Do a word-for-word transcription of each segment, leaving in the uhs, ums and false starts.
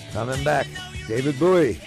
Coming back, David Bowie.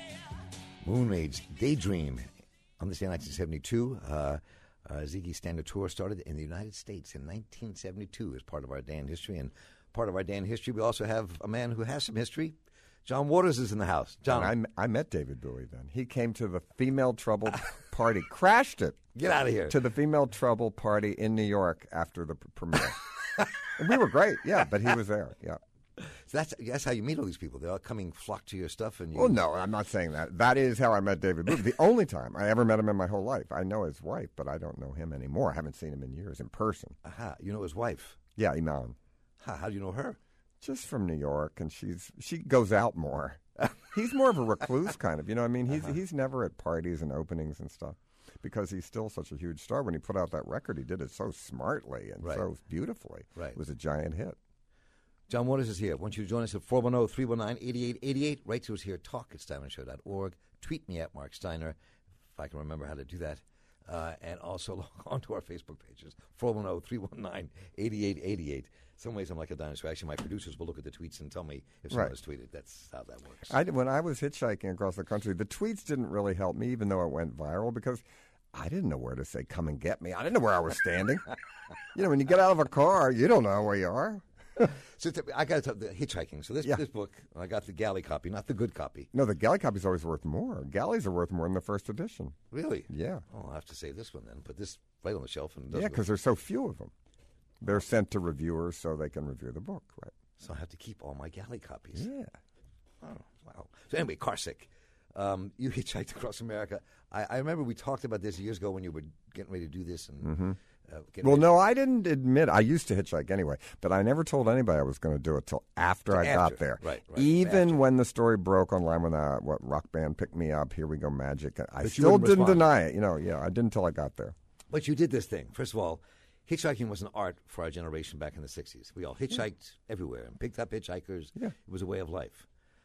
Moon Age Daydream. On this day in nineteen seventy-two, uh, uh, Ziggy Standard Tour started in the United States in nineteen seventy-two as part of our day in history. And part of our day in history, we also have a man who has some history. John Waters is in the house. John. I, I met David Bowie then. He came to the Female Trouble party, crashed it. Get out of here. To the Female Trouble party in New York after the premiere. And we were great, yeah, but he was there, yeah. So that's that's how you meet all these people. They all coming flock to your stuff. And you... Well, no, I'm not saying that. That is how I met David Bowie. The only time I ever met him in my whole life. I know his wife, but I don't know him anymore. I haven't seen him in years in person. Aha, you know his wife? Yeah, Iman. Ha, how do you know her? Just from New York, and she's she goes out more. He's more of a recluse kind of, you know what I mean? He's, uh-huh. he's never at parties and openings and stuff because he's still such a huge star. When he put out that record, he did it so smartly and right. so beautifully. Right. It was a giant hit. John Waters is here. I want you to join us at four one zero, three one nine, eight eight eight eight. Write to us here, talk at steiner show dot org. Tweet me at Mark Steiner, if I can remember how to do that. Uh, and also log on to our Facebook pages, four one zero, three one nine, eight eight eight eight. Some ways I'm like a dinosaur. Actually, my producers will look at the tweets and tell me if someone right. has tweeted. That's how that works. I, when I was hitchhiking across the country, the tweets didn't really help me, even though it went viral, because I didn't know where to say, come and get me. I didn't know where I was standing. You know, when you get out of a car, you don't know where you are. So th- I got to tell the hitchhiking. So this yeah. this book, I got the galley copy, not the good copy. No, the galley copy is always worth more. Galleys are worth more than the first edition. Really? Yeah. Oh, I'll have to save this one then. Put this right on the shelf. And yeah, because there's so few of them. They're sent to reviewers so they can review the book, right? So I have to keep all my galley copies. Yeah. Oh, wow. So anyway, Carsick, um, you hitchhiked across America. I, I remember we talked about this years ago when you were getting ready to do this. And mm-hmm. uh, Well, no, I didn't admit. I used to hitchhike anyway, but I never told anybody I was going to do it till after so I after. got there. Right, right. Even after. when the story broke online when uh, what rock band picked me up, Here We Go Magic, I but still didn't respond. deny it. You know, yeah, I didn't until I got there. But you did this thing. First of all, hitchhiking was an art for our generation back in the sixties. We all hitchhiked yeah. everywhere and picked up hitchhikers. Yeah. It was a way of life.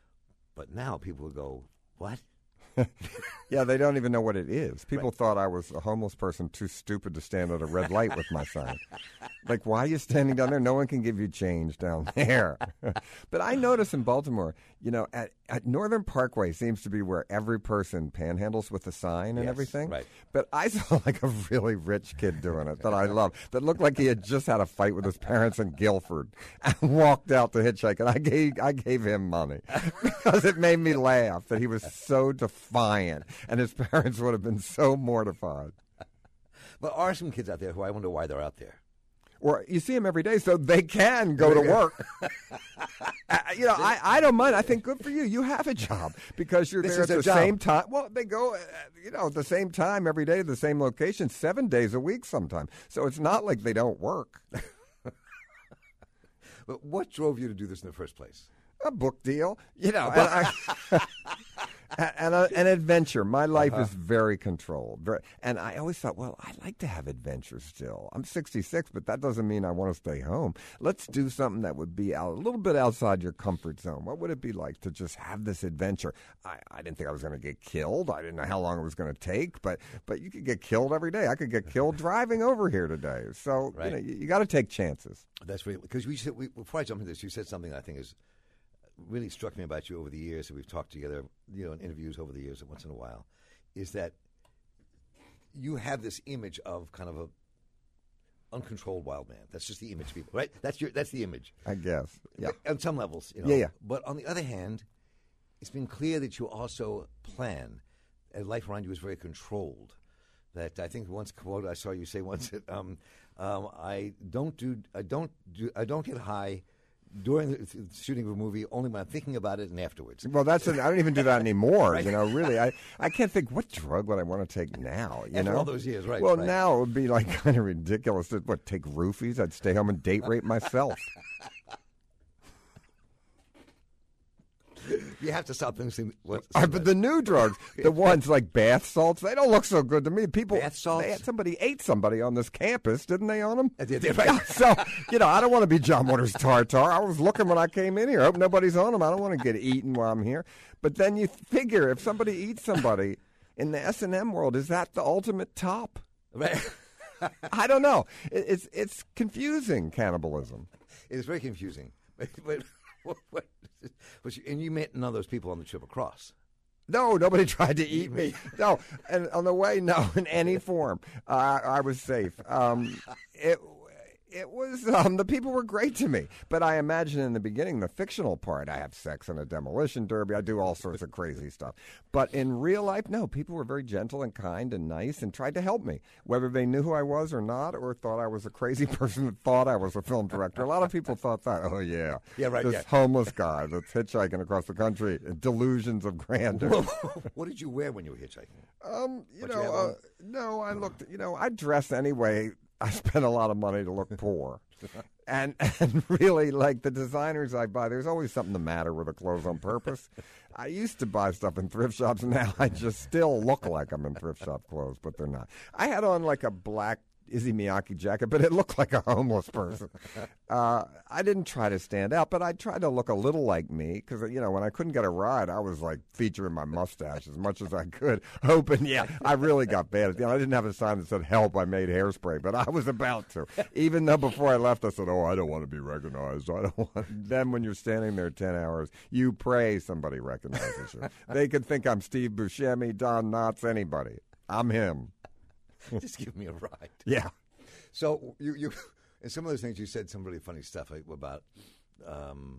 But now people would go, what? Yeah, they don't even know what it is. People right. thought I was a homeless person too stupid to stand at a red light with my sign. Like, why are you standing down there? No one can give you change down there. But I notice in Baltimore, you know, at, at Northern Parkway seems to be where every person panhandles with a sign and yes, everything. Right. But I saw like a really rich kid doing it that I love, that looked like he had just had a fight with his parents in Guilford and walked out to hitchhike. And I gave, I gave him money because it made me laugh that he was so defiant. And his parents would have been so mortified. But are some kids out there who I wonder why they're out there? Or you see them every day, so they can go to work. uh, you know, I, I don't mind. I think good for you. You have a job because you're this there at the job. same time. Well, they go, uh, you know, at the same time every day, the same location, seven days a week sometimes. So it's not like they don't work. But what drove you to do this in the first place? A book deal, you know. And I, And a, an adventure. My life uh-huh. is very controlled. Very, and I always thought, well, I like to have adventures still. I'm sixty-six, but that doesn't mean I want to stay home. Let's do something that would be out, a little bit outside your comfort zone. What would it be like to just have this adventure? I, I didn't think I was going to get killed. I didn't know how long it was going to take, but but you could get killed every day. I could get killed driving over here today. So right. you know, you, you got to take chances. That's really because we, said, we before I jump into this, you said something that I think is really struck me about you over the years that we've talked together, you know, in interviews over the years once in a while, is that you have this image of kind of a uncontrolled wild man. That's just the image, people, right? That's your that's the image. I guess. Yeah. On some levels, you know. Yeah, yeah. But on the other hand, it's been clear that you also plan. And life around you is very controlled. That I think once quote I saw you say once that um, um, I don't do I don't do I don't get high during the shooting of a movie, only when I'm thinking about it and afterwards. Well, that's an, I don't even do that anymore. Right. You know, really, I, I can't think what drug would I want to take now. You After know, all those years, right? Well, right. now it would be like kind of ridiculous to what take roofies. I'd stay home and date rape myself. You have to stop thinking. What, uh, but the new drugs, the ones like bath salts, they don't look so good to me. People, bath salts. They had, somebody ate somebody on this campus, didn't they? On them. They did, right. So you know, I don't want to be John Waters Tartar. I was looking when I came in here. I hope nobody's on them. I don't want to get eaten while I'm here. But then you figure if somebody eats somebody in the S and M world, is that the ultimate top? Right. I don't know. It, it's it's confusing, cannibalism. It is very confusing. But, but what, what, what you, and you met none of those people on the trip across. No, nobody tried to eat me. No, and on the way, no, in any form. Uh, I was safe. Um, it it was um, the people were great to me, but I imagine in the beginning, the fictional part, I have sex in a demolition derby. I do all sorts of crazy stuff. But in real life, no, people were very gentle and kind and nice and tried to help me, whether they knew who I was or not, or thought I was a crazy person that thought I was a film director. A lot of people thought that. Oh yeah, yeah, right. This yeah. homeless guy that's hitchhiking across the country, delusions of grandeur. What did you wear when you were hitchhiking? Um, you What know, you have uh, on? no, I looked. You know, I dress anyway. I spend a lot of money to look poor. And and really, like the designers I buy, there's always something the matter with the clothes on purpose. I used to buy stuff in thrift shops, and now I just still look like I'm in thrift shop clothes, but they're not. I had on like a black Izzy Miyake jacket, but it looked like a homeless person. Uh, I didn't try to stand out, but I tried to look a little like me because, you know, when I couldn't get a ride, I was like featuring my mustache as much as I could, hoping, yeah, I really got bad at the end. I didn't have a sign that said, help, I made hairspray, but I was about to. Even though before I left, I said, oh, I don't want to be recognized. I don't want. Then when you're standing there ten hours, you pray somebody recognizes you. They could think I'm Steve Buscemi, Don Knotts, anybody. I'm him. Just give me a ride. Yeah. So you, you, and some of those things you said some really funny stuff about um,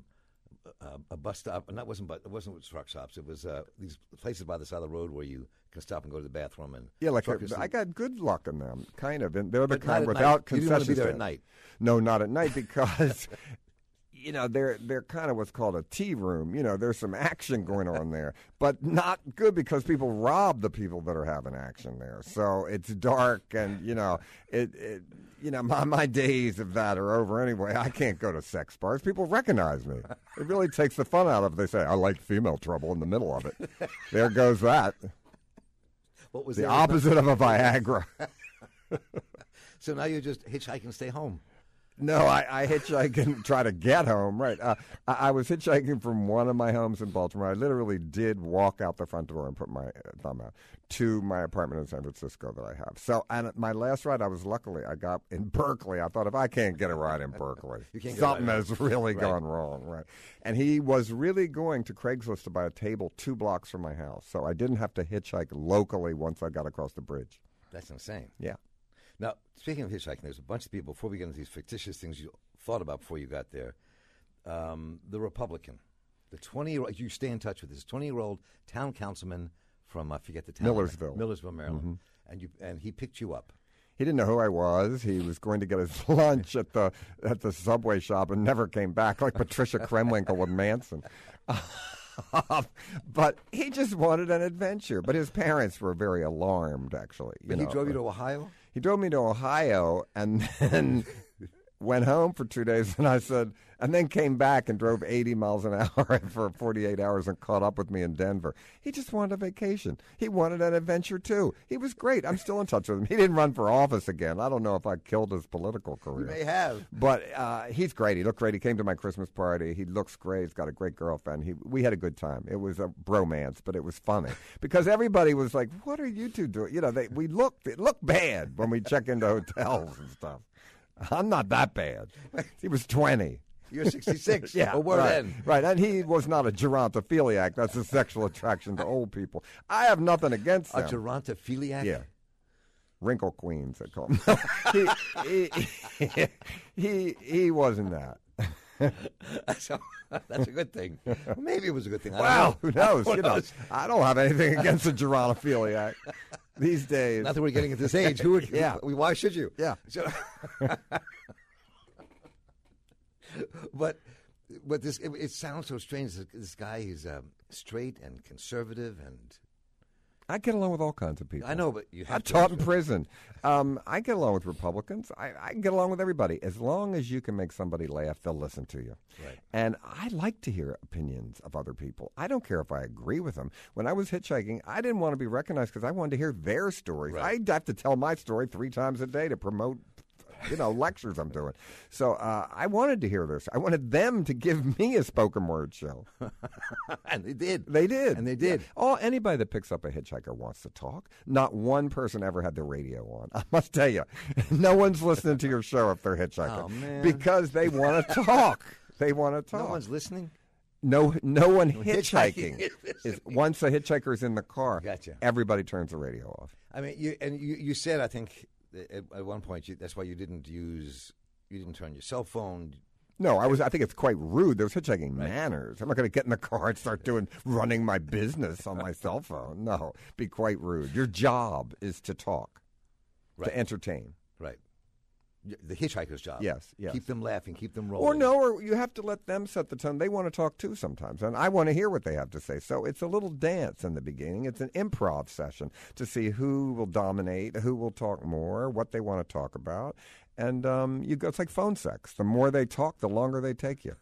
a, a bus stop, and that wasn't, but it wasn't truck stops. It was uh, these places by the side of the road where you can stop and go to the bathroom. And yeah, like a, truckers- I got good luck in them, kind of. And they're the But not kind at without night. You didn't want to be concession there at stand. night. No, not at night because. You know, they're they're kind of what's called a tea room. You know, there's some action going on there, but not good because people rob the people that are having action there. So it's dark, and you know, it, it you know, my my days of that are over anyway. I can't go to sex bars. People recognize me. It really takes the fun out of it. They say I like female trouble in the middle of it. There goes that. What was The there? opposite of a Viagra. So now you're just hitchhiking and stay home. No, I, I hitchhike and try to get home. Right. Uh, I, I was hitchhiking from one of my homes in Baltimore. I literally did walk out the front door and put my uh, thumb out to my apartment in San Francisco that I have. So, and my last ride, I was luckily, I got in Berkeley. I thought if I can't get a ride in Berkeley, You can't get a something ride. has really Right. gone wrong. Right. And he was really going to Craigslist to buy a table two blocks from my house. So I didn't have to hitchhike locally once I got across the bridge. That's insane. Yeah. Now, speaking of hitchhiking, there's a bunch of people, before we get into these fictitious things you thought about before you got there, um, the Republican, the twenty-year-old, you stay in touch with this twenty-year-old town councilman from, I forget the town. Millersville. Millersville, Maryland. Mm-hmm. And you and he picked you up. He didn't know who I was. He was going to get his lunch at the at the Subway shop and never came back, like Patricia Kremwinkle with Manson. But he just wanted an adventure. But his parents were very alarmed, actually. You But know. he drove you to Ohio? He drove me to Ohio and then went home for two days. And I said, and then came back and drove eighty miles an hour for forty-eight hours and caught up with me in Denver. He just wanted a vacation. He wanted an adventure, too. He was great. I'm still in touch with him. He didn't run for office again. I don't know if I killed his political You career. may have. But uh, he's great. He looked great. He came to my Christmas party. He looks great. He's got a great girlfriend. He, we had a good time. It was a bromance, but it was funny because everybody was like, "What are you two doing?" You know, they, we looked. It looked bad when we check into hotels and stuff. I'm not that bad. He was twenty. You're sixty-six. Yeah, Well, word right, in. right. And he was not a gerontophiliac. That's a sexual attraction to old people. I have nothing against A them. gerontophiliac? Yeah. Wrinkle queens, they call them. he, he, he, he wasn't that. That's, a, that's a good thing. Maybe it was a good thing. I Well, don't who know. knows? Who You know, knows? I don't have anything against a gerontophiliac these days. Not that we're getting at this age. Who? Yeah. We, why should you? Yeah. So, but but this it, it sounds so strange. This, this guy, he's um, straight and conservative, and I get along with all kinds of people. I know, but you I have to. taught in prison. Um, I get along with Republicans. I, I can get along with everybody. As long as you can make somebody laugh, they'll listen to you. Right. And I like to hear opinions of other people. I don't care if I agree with them. When I was hitchhiking, I didn't want to be recognized because I wanted to hear their stories. Right. I'd have to tell my story three times a day to promote, you know, lectures I'm doing. So uh, I wanted to hear this. I wanted them to give me a spoken word show. And they did. They did. And they did. Yeah. Oh, anybody that picks up a hitchhiker wants to talk. Not one person ever had the radio on. I must tell you, no one's listening to your show if they're hitchhiking. Oh, man. Because they want to talk. They want to talk. No one's listening? No, no one No hitchhiking. hitchhiking is, once a hitchhiker's in the car, Gotcha. everybody turns the radio off. I mean, you and you, you said, I think, at, at one point, you, that's why you didn't use, you didn't turn your cell phone. No, I was. I think it's quite rude. There's hitchhiking Right. manners. I'm not going to get in the car and start doing running my business on my cell phone. No, be quite rude. Your job is to talk, Right. to entertain. Right. Y- The hitchhiker's job. Yes, yes. Keep them laughing, keep them rolling. Or no, or you have to let them set the tone. They want to talk too sometimes, and I want to hear what they have to say. So it's a little dance in the beginning. It's an improv session to see who will dominate, who will talk more, what they want to talk about. And um, you go. It's like phone sex. The more they talk, the longer they take you.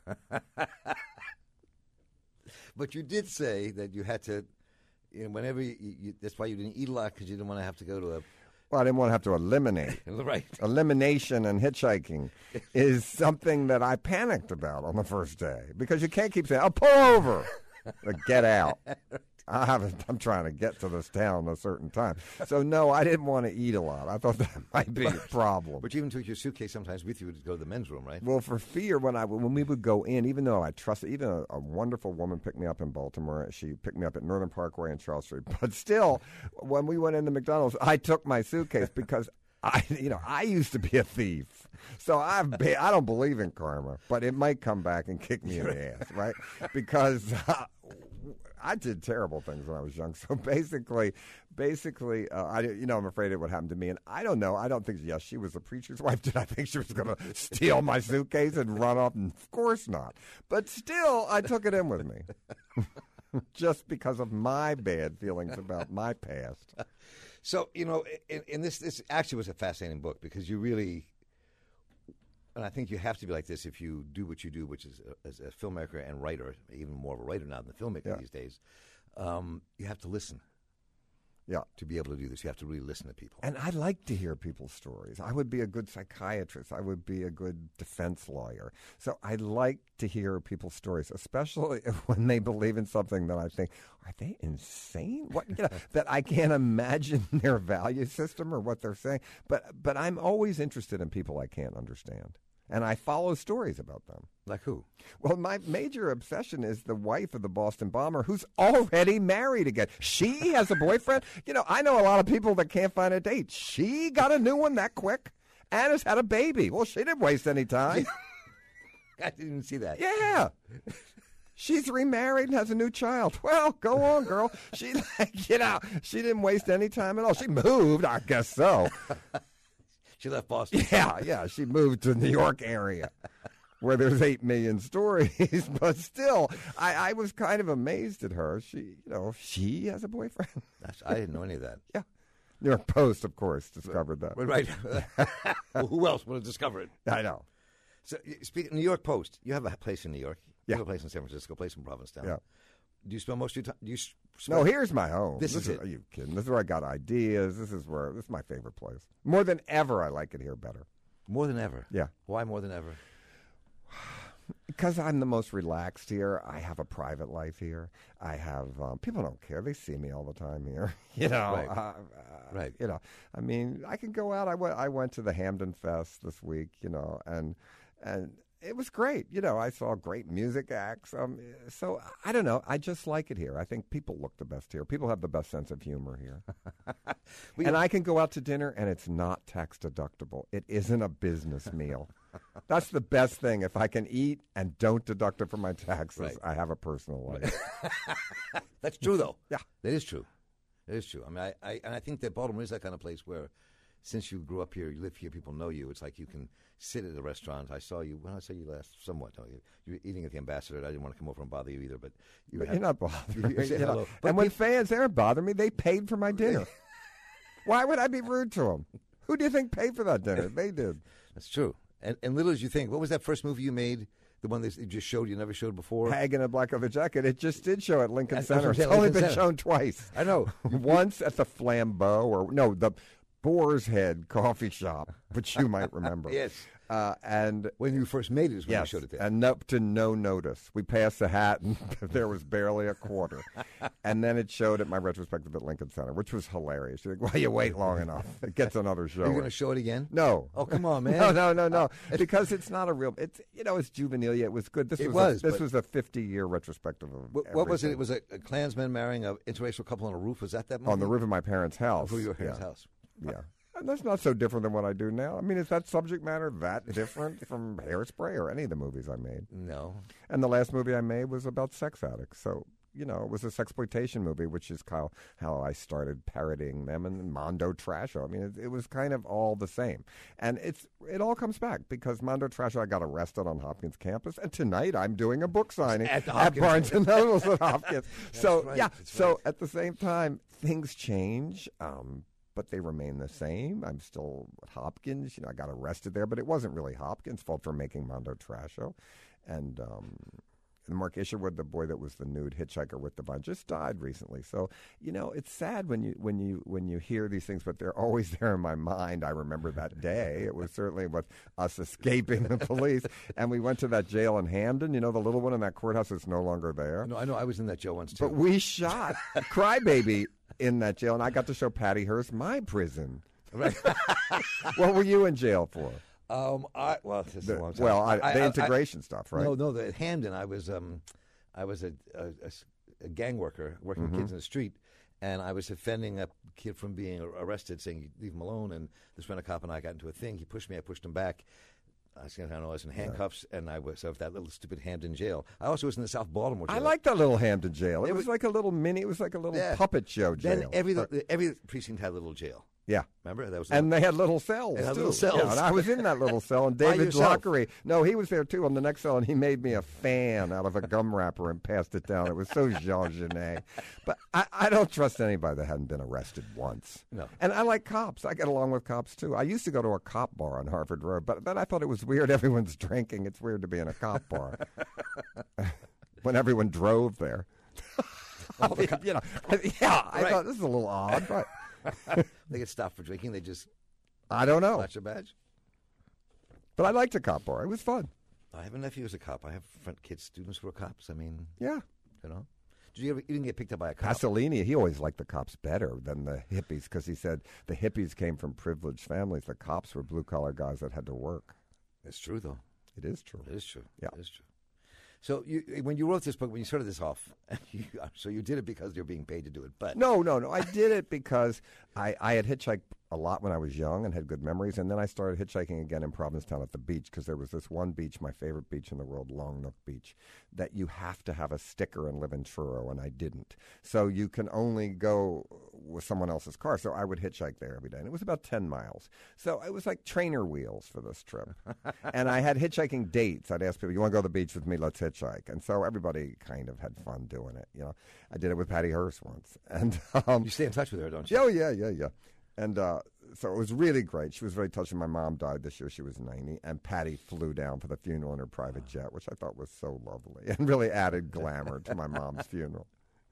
But you did say that you had to, you know, whenever you, you, that's why you didn't eat a lot, because you didn't want to have to go to a. Well, I didn't want to have to eliminate. Right. Elimination and hitchhiking is something that I panicked about on the first day because you can't keep saying, "Oh, pull over," or "Get out." I haven't. I'm trying to get to this town a certain time. So no, I didn't want to eat a lot. I thought that might be a problem. But you even took your suitcase sometimes with you to go to the men's room, right? Well, for fear, when I when we would go in, even though I trusted, even a, a wonderful woman picked me up in Baltimore. She picked me up at Northern Parkway and Charles Street. But still, when we went into McDonald's, I took my suitcase because I, you know, I used to be a thief. So I've been, I don't believe in karma, but it might come back and kick me in the ass, right? Because uh, I did terrible things when I was young. So basically, basically, uh, I, you know, I'm afraid it would happen to me. And I don't know. I don't think, yes, she was a preacher's wife. Did I think she was going to steal my suitcase and run off? And of course not. But still, I took it in with me. Just because of my bad feelings about my past. So, you know, in, in this, this actually was a fascinating book because you really, and I think you have to be like this if you do what you do, which is a, as a filmmaker and writer, even more of a writer now than a filmmaker Yeah. these days, um, you have to listen. Yeah. To be able to do this, you have to really listen to people. And I like to hear people's stories. I would be a good psychiatrist. I would be a good defense lawyer. So I like to hear people's stories, especially when they believe in something that I think, are they insane? What you know, that I can't imagine their value system or what they're saying. But but I'm always interested in people I can't understand. And I follow stories about them. Like who? Well, my major obsession is the wife of the Boston bomber who's already married again. She has a boyfriend. You know, I know a lot of people that can't find a date. She got a new one that quick and has had a baby. Well, she didn't waste any time. I didn't even see that. Yeah. She's remarried and has a new child. Well, go on, girl. She, like, you know, she didn't waste any time at all. She moved, I guess so. She left Boston. Yeah, yeah. She moved to the New York area where there's eight million stories. But still, I, I was kind of amazed at her. She, you know, she has a boyfriend. That's, I didn't know any of that. Yeah. New York Post, of course, discovered that. Right. Well, who else would have discovered it? I know. So, speaking New York Post, you have a place in New York. You Yeah. have a place in San Francisco, a place in Provincetown. Yeah. Do you spend most of your time? Do you s- No, spend- here's my home. This is it. Are you kidding? This is where I got ideas. This is where, this is my favorite place. More than ever, I like it here better. More than ever. Yeah. Why more than ever? Because I'm the most relaxed here. I have a private life here. I have, um, people don't care. They see me all the time here. You know, Right. uh, uh, Right. You know, I mean, I can go out. I went, I went to the Hamden Fest this week, you know, and, and it was great. You know, I saw great music acts. Um, so I don't know. I just like it here. I think people look the best here. People have the best sense of humor here. We- And I can go out to dinner, and it's not tax deductible. It isn't a business meal. That's the best thing. If I can eat and don't deduct it from my taxes, Right. I have a personal life. That's true, though. Yeah. That is true. It is true. I mean, I, I and I think that Baltimore is that kind of place where, since you grew up here, you live here, people know you. It's like you can sit at a restaurant. I saw you. When I saw you last, somewhat. No, you, you were eating at the Ambassador. I didn't want to come over and bother you either, but you But had- you're not bothering You me. say you know. hello. But And when peop- fans, they don't bother me. They paid for my dinner. Why would I be rude to them? Who do you think paid for that dinner? They did. That's true. And, and little as you think, what was that first movie you made? The one that you just showed, you never showed before? Hag in a Black Leather Jacket. It just did show at Lincoln At- Center. It's yeah, only Lincoln been Center. shown twice. I know. Once at the Flambeau, or no, the Boar's Head Coffee Shop, which you might remember. Yes. Uh, and when you first made it is when yes, you showed it there. And up to no notice. We passed the hat, and there was barely a quarter. And then it showed at my retrospective at Lincoln Center, which was hilarious. You're like, well, you wait long enough. It gets another show. Are you going to show it again? No. Oh, come on, man. No, no, no, no. Because it's not a real. It's you know, it's juvenilia. It was good. This It was, was, a, this but- was a fifty-year retrospective of What, what was it? everything. It was a, a Klansman marrying an interracial couple on a roof. Was that that movie? on the roof of my parents' house. Of your parents' yeah. house. Yeah. And that's not so different than what I do now. I mean, is that subject matter that different from Hairspray or any of the movies I made? No. And the last movie I made was about sex addicts. So, you know, it was a sexploitation movie, which is how, how I started parodying them, and Mondo Trasho. I mean, it, it was kind of all the same. And it's it all comes back because Mondo Trasho, I got arrested on Hopkins campus, and tonight I'm doing a book signing At at, Hopkins. Barnes and Nobles at Hopkins. so, right, yeah. that's So right. at the same time, things change. Um, but they remain the same. I'm still at Hopkins. You know, I got arrested there, but it wasn't really Hopkins' fault for making Mondo Trasho. And um, and Mark Isherwood, the boy that was the nude hitchhiker with the vine, just died recently. So, you know, it's sad when you when you when you hear these things, but they're always there in my mind. I remember that day. It was certainly with us escaping the police, and we went to that jail in Hamden. You know, the little one in that courturhouse that's no longer there. No, I know. I was in that jail once, too. But we shot Crybaby in that jail, and I got to show Patty Hearst my prison. Right. What were you in jail for? Um, I well, this is a The- long time. well, I, I- the I- integration stuff, I, right? No, no. The, at Hamden, I was um, I was a, a, a s- a gang worker working Mm-hmm. with kids in the street, and I was defending a kid from being ar- arrested, saying leave him alone. And this rent a cop and I got into a thing. He pushed me. I pushed him back. I was, I know, I was in handcuffs, and I was of that little stupid Hamden jail. I also was in the South Baltimore jail. I like that little Hampton jail. It, It was, was- like a little mini. It was like a little Yeah. puppet show jail. Then every But- every precinct had a little jail. yeah. Remember that was And they had little cells, They had too. little cells. Yeah, and I was in that little cell, and By David yourself? Zachary. No, he was there, too, on the next cell, and he made me a fan out of a gum wrapper and passed it down. It was so Jean Genet. But I, I don't trust anybody that hadn't been arrested once. No. And I like cops. I get along with cops, too. I used to go to a cop bar on Harvard Road, but then I thought it was weird. Everyone's drinking. It's weird to be in a cop bar when everyone drove there. All the, you know, yeah, I Right. thought this is a little odd, but They get stopped for drinking. They just I don't know. flash a badge. But I liked a cop bar. It was fun. I have a nephew who's a cop. I have friend kids, students who are cops. I mean, Yeah. you know, did you ever? You didn't get picked up by a cop. Pasolini, he always liked the cops better than the hippies because he said the hippies came from privileged families. The cops were blue-collar guys that had to work. It's true, though. It is true. It is true. Yeah. It is true. So you, when you wrote this book, when you started this off, you, so you did it because you're being paid to do it. But No, no, no. I did it because I, I had hitchhiked a lot when I was young and had good memories, and then I started hitchhiking again in Provincetown at the beach because there was this one beach, my favorite beach in the world, Long Nook Beach, that you have to have a sticker and live in Truro, and I didn't. So you can only go with someone else's car. So I would hitchhike there every day, and it was about ten miles. So it was like trainer wheels for this trip. And I had hitchhiking dates. I'd ask people, you want to go to the beach with me? Let's hitchhike. And so everybody kind of had fun doing it. You know, I did it with Patty Hearst once. And um, you stay in touch with her, don't you? Oh, yeah, yeah, yeah. And uh, so it was really great. She was very touching. My mom died this year. She was ninety. And Patty flew down for the funeral in her private jet, which I thought was so lovely and really added glamour to my mom's funeral.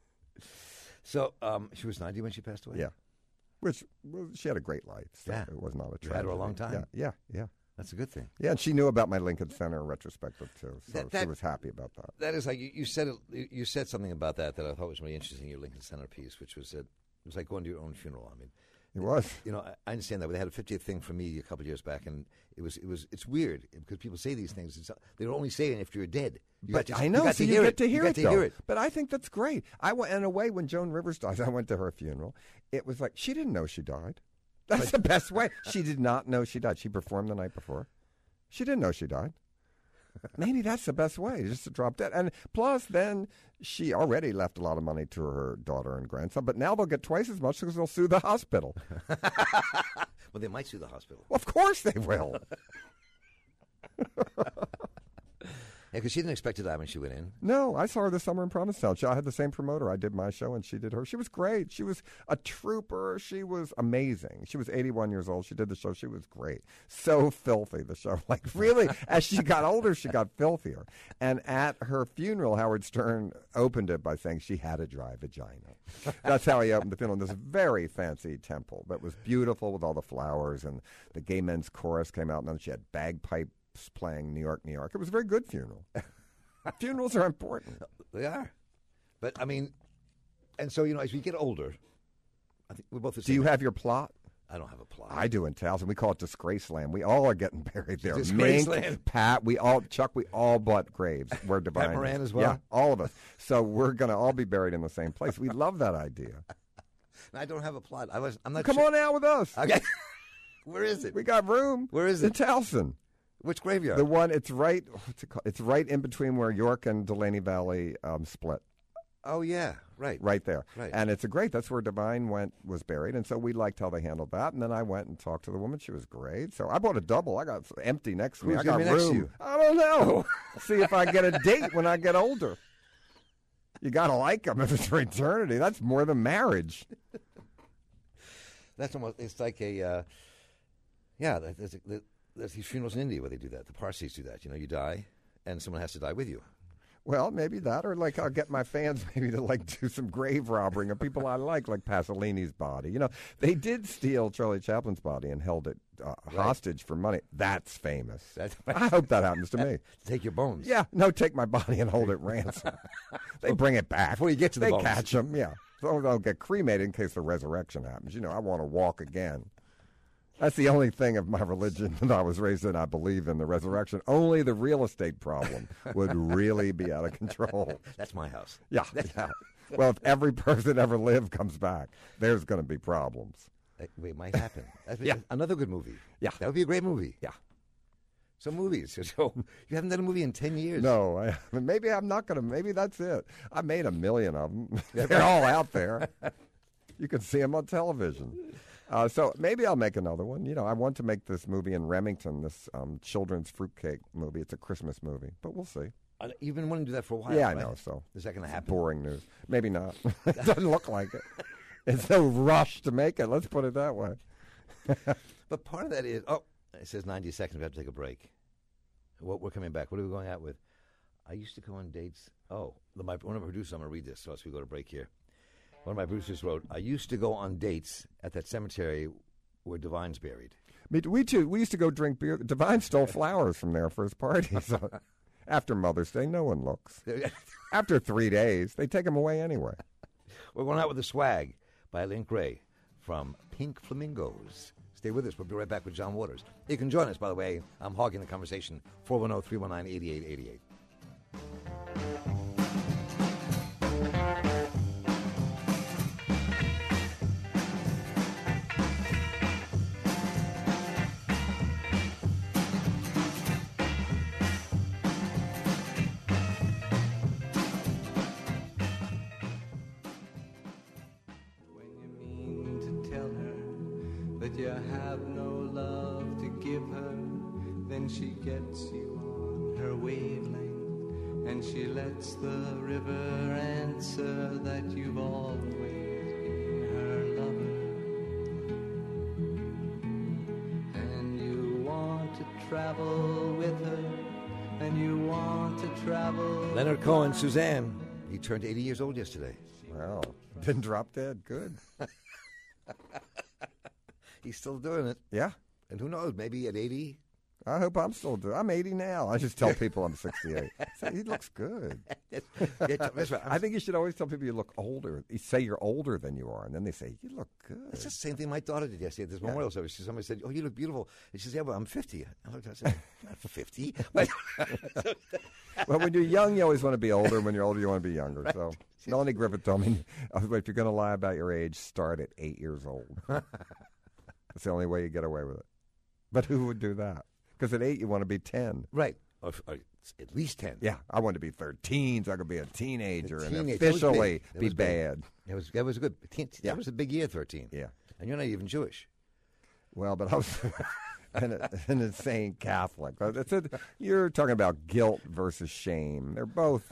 So um, she was ninety when she passed away. Yeah. Which, well, she had a great life. So Yeah. it was not a You tragedy. had her a long time. Yeah, yeah, yeah. That's a good thing. Yeah, and she knew about my Lincoln Center retrospective, too. So That- she that- was happy about that. That is like you, you said. It, you you said something about that that I thought was really interesting. Your Lincoln Center piece, which was that it was like going to your own funeral. I mean, It was. you know, I, I understand that. But they had a fiftieth thing for me a couple of years back, and it was it was it's weird because people say these things. It's, they don't only say it if you're dead. You But got to- I know, you got so to you hear get it. to hear you it, got to though. hear it. But I think that's great. I went, in a way, when Joan Rivers died, I went to her funeral. It was like, she didn't know she died. That's the best way. She did not know she died. She performed the night before. She didn't know she died. Maybe that's the best way, just to drop dead. And plus, then she already left a lot of money to her daughter and grandson, but now they'll get twice as much because they'll sue the hospital. Well, they might sue the hospital. Well, of course they will. because she didn't expect to die when she went in. No, I saw her this summer in Provincetown. She, I had the same promoter. I did my show, and she did her. She was great. She was a trooper. She was amazing. She was eighty-one years old. She did the show. She was great. So filthy, the show. Like, really, as she got older, she got filthier. And at her funeral, Howard Stern opened it by saying she had a dry vagina. That's how he opened the funeral in this very fancy temple that was beautiful with all the flowers, and the gay men's chorus came out, and then she had bagpipes playing New York, New York. It was a very good funeral. Funerals are important. They are. But, I mean, and so, you know, as we get older, I think we're both the same. Do you have your plot? I don't have a plot. I do in Towson. We call it Disgraceland. We all are getting buried there. Disgraceland. Mink, Pat, we all, Chuck, we all bought graves. We're Divine. Pat Moran as well? Yeah, all of us. So we're going to all be buried in the same place. We love that idea. I don't have a plot. I was, I'm not Come sure. on out with us. Okay. Where is it? We got room. Where is In it? Towson. Which graveyard? The one, it's right, what's it called? It's right in between where York and Delaney Valley um, split. Oh, yeah, right. Right there. Right. And it's a great, that's where Divine went, was buried. And so we liked how they handled that. And then I went and talked to the woman. She was great. So I bought a double. I got empty next to me. Who's I got gonna be room. next to you? I don't know. See if I get a date when I get older. You got to like them if it's for eternity. That's more than marriage. That's almost, it's like a, uh, yeah, there's, a, there's these funerals in India where they do that. The Parsis do that. You know, you die, and someone has to die with you. Well, maybe that, or like I'll get my fans maybe to like do some grave robbing of people I like, like Pasolini's body. You know, they did steal Charlie Chaplin's body and held it uh, Right. hostage for money. That's famous. That's I hope that happens to me. Take your bones. Yeah, no, take my body and hold it ransom. They bring it back Before you get to the They bones. catch them. Yeah, so they'll get cremated in case the resurrection happens. You know, I want to walk again. That's the only thing of my religion that I was raised in. I believe in the resurrection. Only the real estate problem would really be out of control. That's my house. Yeah, yeah. Well, if every person ever lived comes back, there's going to be problems. It, it might happen. That's Yeah. Another good movie. Yeah. That would be a great movie. Yeah. So movies. So you haven't done a movie in ten years. No, I, maybe I'm not going to. Maybe that's it. I made a million of them. They're all out there. You can see them on television. Uh, so maybe I'll make another one. You know, I want to make this movie in Remington, this um, children's fruitcake movie. It's a Christmas movie, but we'll see. Uh, You've been wanting to do that for a while. Yeah, I right? know. So Is that going to it's happen? boring news. Maybe not. It doesn't look like it. It's no rush to make it. Let's put it that way. But part of that is, oh, it says ninety seconds. We have to take a break. What, we're coming back. What are we going out with? I used to go on dates. Oh, the, my, one of my producers, I'm going to read this so as we go to break here. One of my producers wrote, I used to go on dates at that cemetery where Divine's buried. Me too. We too. We used to go drink beer. Divine stole flowers from there for his party. So after Mother's Day, no one looks. After three days, they take them away anyway. We're going out with The Swag by Link Ray from Pink Flamingos. Stay with us. We'll be right back with John Waters. You can join us, by the way. I'm hogging the conversation. four one zero, three one nine, eight eight eight eight. You have no love to give her, then she gets you on her wavelength, and she lets the river answer that you've always been her lover. And you want to travel with her, and you want to travel. Leonard Cohen, Suzanne. He turned eighty years old yesterday. Well, didn't drop dead. Good. He's still doing it. Yeah. And who knows, maybe at eighty. I hope I'm still doing. I'm eighty now. I just tell people I'm sixty-eight. Say, he looks good. That's right. I think you should always tell people you look older. You say you're older than you are, and then they say you look good. It's the same thing my daughter did yesterday at this Yeah. memorial service. Somebody said, "Oh, you look beautiful." And she said, "Yeah, well, I'm fifty." I looked at her and said, "I'm not fifty." But Well, when you're young, you always want to be older. When you're older, you want to be younger. Right. So Melanie Griffith told me, if you're going to lie about your age, start at eight years old. That's the only way you get away with it. But who would do that? Because at eight, you want to be ten. right, or, or at least ten. Yeah, I want to be thirteen, so I could be a teenager A and teenage- that was officially big. That be was big. bad. That was that was a good. Teen, Yeah. That was a big year, thirteen. Yeah. And you're not even Jewish. Well, but I was and a, an insane Catholic. It's a, you're talking about guilt versus shame. They're both.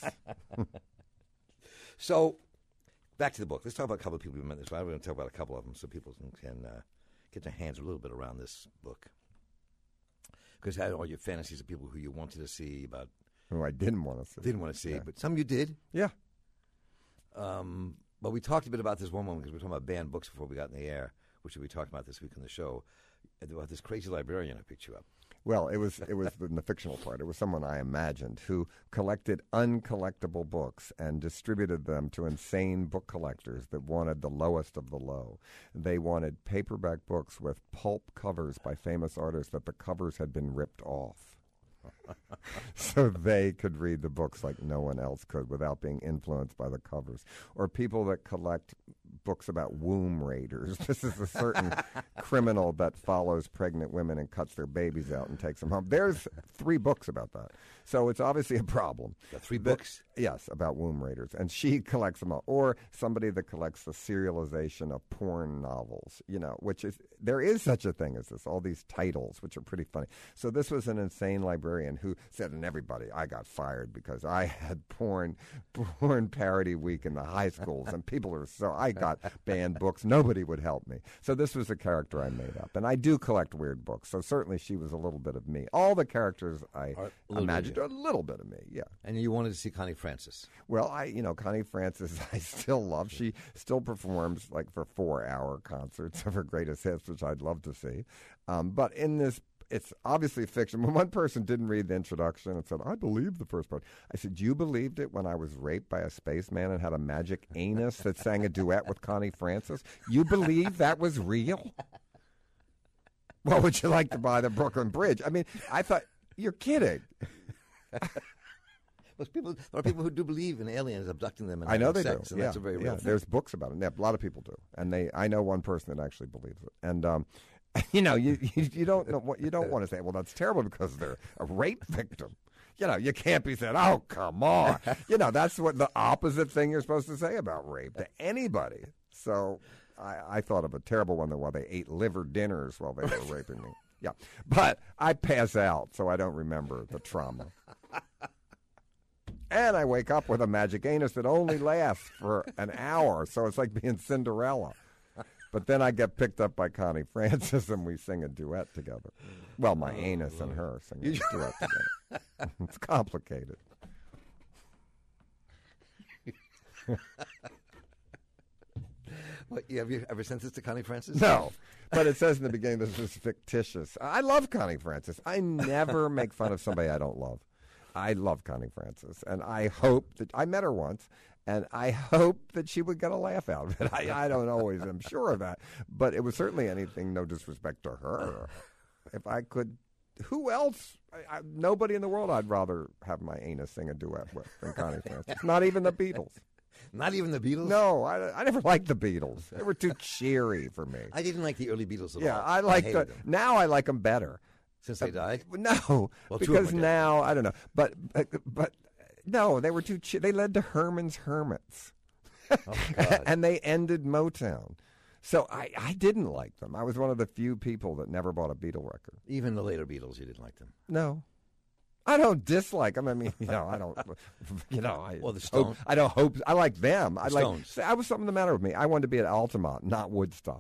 So, back to the book. Let's talk about a couple of people who met this. I'm going to talk about a couple of them so people can, can uh, get their hands a little bit around this book. Because you had all your fantasies of people who you wanted to see about. Who I didn't want to see. Didn't want to see, yeah. but some you did. Yeah. Um, but we talked a bit about this one moment because we were talking about banned books before we got in the air, which we talked about this week on the show. About this crazy librarian I picked you up. Well, it was it was in the fictional part. It was someone I imagined who collected uncollectible books and distributed them to insane book collectors that wanted the lowest of the low. They wanted paperback books with pulp covers by famous artists that the covers had been ripped off. So they could read the books like no one else could without being influenced by the covers. Or people that collect books about womb raiders. This is a certain criminal that follows pregnant women and cuts their babies out and takes them home. There's three books about that. So it's obviously a problem. Got three That- books? Yes, about womb raiders. And she collects them all. Or somebody that collects the serialization of porn novels, you know, which is, there is such a thing as this, all these titles, which are pretty funny. So this was an insane librarian who said, and everybody, I got fired because I had porn, porn parody week in the high schools, and people are so, I got banned books. Nobody would help me. So this was a character I made up. And I do collect weird books. So certainly she was a little bit of me. All the characters I Are a little imagined bit are a little bit of me, yeah. And you wanted to see Connie Francis. Well, I, you know, Connie Francis, I still love. She still performs like for four-hour concerts of her greatest hits, which I'd love to see. Um, but in this, it's obviously fiction. When one person didn't read the introduction and said, "I believe the first part," I said, "You believed it when I was raped by a spaceman and had a magic anus that sang a duet with Connie Francis? You believe that was real? Well, would you like to buy the Brooklyn Bridge?" I mean, I thought, you're kidding. Well, people, there are people who do believe in aliens abducting them and I know having they sex, do. and yeah, that's a very yeah. real thing. There's books about it. Yeah, a lot of people do, and they. I know one person that actually believes it. And um, you know, you, you you don't know what you don't want to say. Well, that's terrible because they're a rape victim. You know, you can't be saying, "Oh, come on." You know, that's what the opposite thing you're supposed to say about rape to anybody. So I, I thought of a terrible one that while they ate liver dinners while they were raping me. Yeah, but I pass out, so I don't remember the trauma. And I wake up with a magic anus that only lasts for an hour, so it's like being Cinderella. But then I get picked up by Connie Francis, and we sing a duet together. Well, my oh, anus Lord. and her sing a duet together. It's complicated. What, have you ever sent this to Connie Francis? No. But it says in the beginning this is fictitious. I love Connie Francis. I never make fun of somebody I don't love. I love Connie Francis, and I hope that I met her once, and I hope that she would get a laugh out of it. I, I don't always am sure of that, but it was certainly anything, no disrespect to her. If I could, who else? I, I, nobody in the world I'd rather have my anus sing a duet with than Connie Francis. Not even the Beatles. Not even the Beatles? No, I, I never liked the Beatles. They were too cheery for me. I didn't like the early Beatles at yeah, all. Yeah, I like I the, them. now I like them better. Since they died? Uh, no, well, because now, I don't know. But, but, but no, they were too, che- they led to Herman's Hermits. Oh, God. And they ended Motown. So I, I didn't like them. I was one of the few people that never bought a Beatle record. Even the later Beatles, you didn't like them? No. I don't dislike them. I mean, you know, I don't, you know, I, well, the Stones. hope, I don't hope, I like them. The I like, Stones. I was something the matter with me. I wanted to be at Altamont, not Woodstock.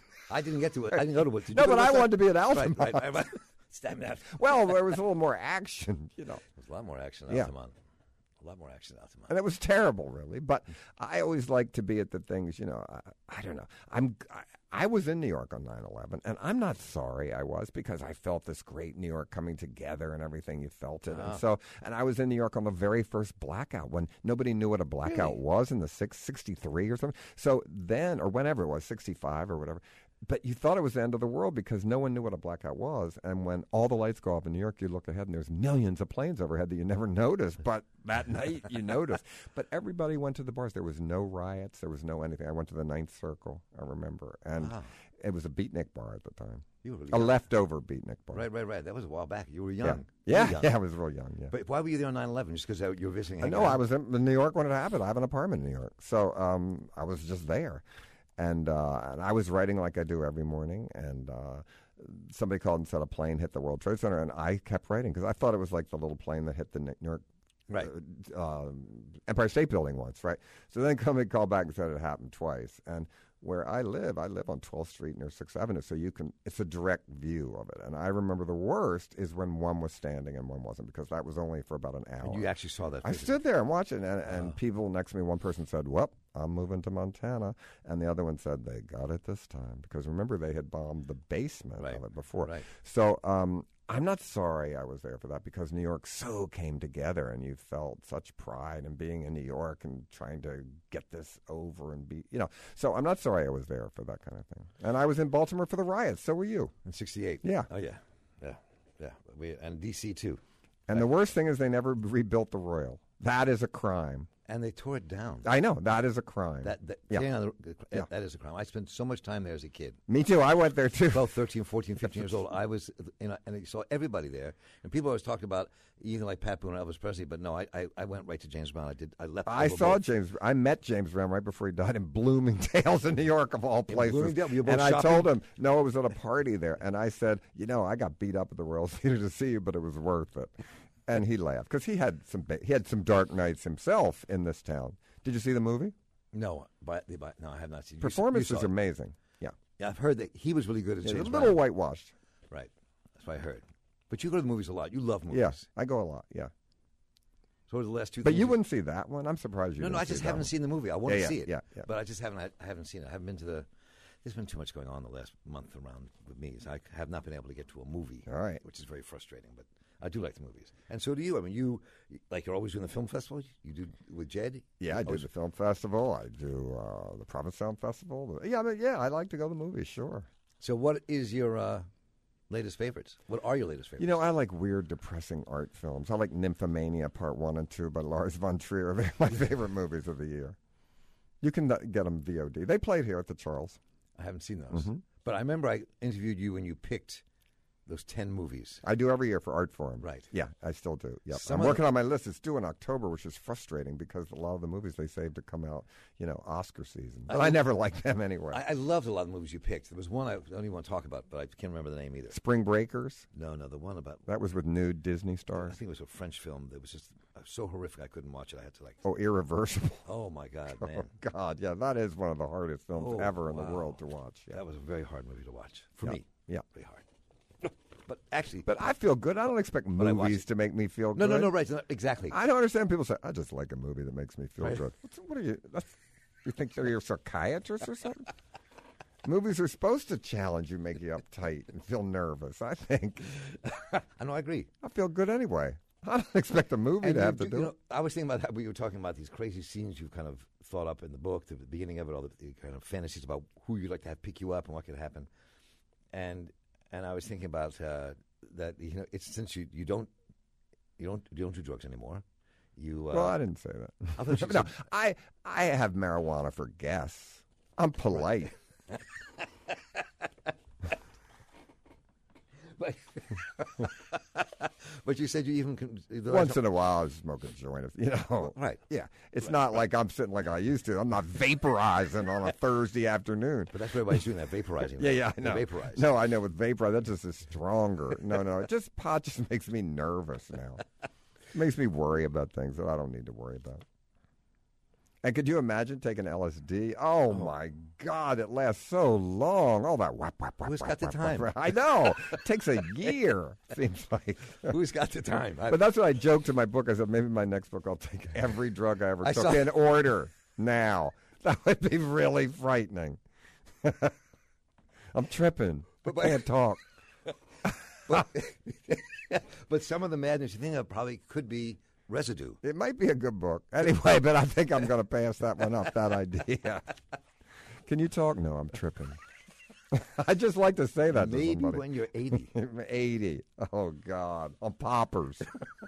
I didn't get to it. I didn't go to Woodstock. No, but I wanted to be at Altamont. Right, right, right, right. Stand that. Well, there was a little more action, you know. There was a lot more action at Yeah. Altamont. A lot more action at Altamont. And it was terrible, really. But I always like to be at the things, you know, I, I don't know. I'm, I, I was in New York on nine eleven, and I'm not sorry I was because I felt this great New York coming together and everything. You felt it. Ah. And so, and I was in New York on the very first blackout when nobody knew what a blackout Really? was in the six, sixty-three or something. So then, or whenever it was, sixty-five or whatever. But you thought it was the end of the world because no one knew what a blackout was. And when all the lights go off in New York, you look ahead and there's millions of planes overhead that you never noticed. But that night you noticed. But everybody went to the bars. There was no riots. There was no anything. I went to the Ninth Circle, I remember. And Wow. it was a beatnik bar at the time. You were really A young. leftover beatnik bar. Right, right, right. That was a while back. You were young. Yeah, You were yeah, young. yeah, I was real young, yeah. But why were you there on nine eleven? Just because you were visiting? I know. I was in New York when it happened. I have an apartment in New York. So um, I was just there. And uh, and I was writing like I do every morning, and uh, somebody called and said a plane hit the World Trade Center, and I kept writing because I thought it was like the little plane that hit the New York Right. uh, uh, Empire State Building once, right? So then somebody called back and said it happened twice. And where I live, I live on twelfth Street near sixth Avenue, so you can, it's a direct view of it. And I remember the worst is when one was standing and one wasn't, because that was only for about an hour. And you actually saw that. I physically. stood there and watched it, and, and Uh. people next to me, one person said, well, I'm moving to Montana. And the other one said, they got it this time. Because remember, they had bombed the basement Right. of it before. Right. So um, I'm not sorry I was there for that, because New York so came together, and you felt such pride in being in New York and trying to get this over and be, you know. So I'm not sorry I was there for that kind of thing. And I was in Baltimore for the riots. So were you. In sixty-eight. Yeah. Oh, yeah. Yeah. Yeah. We, and D C, too. And the worst thing is they never rebuilt the Royal. That is a crime. And they tore it down. I know. That is a crime. That, that, Yeah. tearing down the, Yeah. that is a crime. I spent so much time there as a kid. Me too. I went there too. twelve, thirteen, fourteen, fifteen years old. I was, you know, and I saw everybody there. And people always talked about you can like Pat Boone and Elvis Presley, but no, I, I, I went right to James Brown. I did. I left. I over saw both. James. I met James Brown right before he died in Bloomingdale's in New York, of all places. Bloomingdale? You were both and I shopping? told him, no, it was at a party there. And I said, you know, I got beat up at the Royal Theater to see you, but it was worth it. And he laughed because he had some ba- he had some dark nights himself in this town. Did you see the movie? No, but, but no, I have not seen. You- Performance you is saw it. amazing. Yeah, Yeah, I've heard that he was really good at yeah James a Brown. little whitewashed. Right, that's what I heard. But you go to the movies a lot. You love movies. Yeah, I go a lot. Yeah, So what are the last two. but things you wouldn't see that one. I'm surprised you. No, didn't no, I see just that haven't one. seen the movie. I want Yeah, to yeah, see it. yeah, yeah. But I just haven't. I, I haven't seen it. I haven't been to the. There's been too much going on the last month around with me, so I have not been able to get to a movie. All right. Which is very frustrating, but I do like the movies, and so do you. I mean, you like you're always doing the film festival. You do with Jed. Yeah, I do Always- the film festival. I do uh, the Provincetown Festival. Yeah, I mean, yeah, I like to go to the movies. Sure. So, what is your uh, latest favorites? What are your latest favorites? You know, I like weird, depressing art films. I like Nymphomania Part One and Two by Lars von Trier. They're my favorite movies of the year. You can uh, get them V O D. They played here at the Charles. I haven't seen those, Mhm. but I remember I interviewed you when you picked those ten movies. I do every year for Art Forum. Right. Yeah, I still do. Yep. Some I'm of working on my list. It's due in October, which is frustrating because a lot of the movies they saved to come out, you know, Oscar season. But I, I- never liked them anyway. I, I loved a lot of the movies you picked. There was one I don't even want to talk about, but I can't remember the name either. Spring Breakers. No, no, the one about That was with nude Disney I stars. think it was a French film that was just uh, so horrific I couldn't watch it. I had to like, Oh, Irreversible. oh my God, Oh, man, God. Yeah, that is one of the hardest films Oh, ever in the wow. world to watch. Yeah. that was a very hard movie to watch for Yeah. me. Yeah. Very hard. But actually, But I feel good. I don't expect I watch movies it. to make me feel no, good. no, no, right, no, exactly. I don't understand people say, I just like a movie that makes me feel Right. good. What's, what are you? That's, you think they're your psychiatrist or something? Movies are supposed to challenge you, make you uptight and feel nervous. I think. I know, I agree. I feel good anyway. I don't expect a movie And to you have to do- do you it. know, I was thinking about that. We were talking about these crazy scenes you've kind of thought up in the book, the beginning of it, all the, the kind of fantasies about who you'd like to have pick you up and what could happen. And and I was thinking about uh, that. You know, it's since you, you don't you don't you don't do drugs anymore. You uh, Well, I didn't say I that. thought you no, said- I I have marijuana for guests. I'm polite. but, but you said you even can, the last Once time- in a while, I smoke a joint. You know, Right. Yeah, it's not like I'm sitting like I used to. I'm not vaporizing on a Thursday afternoon. But that's what everybody's doing, that vaporizing. Yeah, yeah, I They know. vaporize. No, I know with vapor, that just is stronger. No, no, it just pot just makes me nervous now. It makes me worry about things that I don't need to worry about. And could you imagine taking L S D? Oh, my God, it lasts so long. All that whap, whap, whap, Who's whap, got the whap, time? whap. I know. It takes a year, seems like. Who's got the time? I- But that's what I joked in my book. I said, maybe my next book I'll take every drug I ever I took saw- in order now. That would be really frightening. I'm tripping. I But- can't talk. but, but some of the madness you think of probably could be residue. It might be a good book. Anyway, but I think I'm going to pass that one up, that idea. Can you talk? No, I'm tripping. I just like to say that Maybe to somebody. when you're eighty. eighty. Oh, God. On poppers.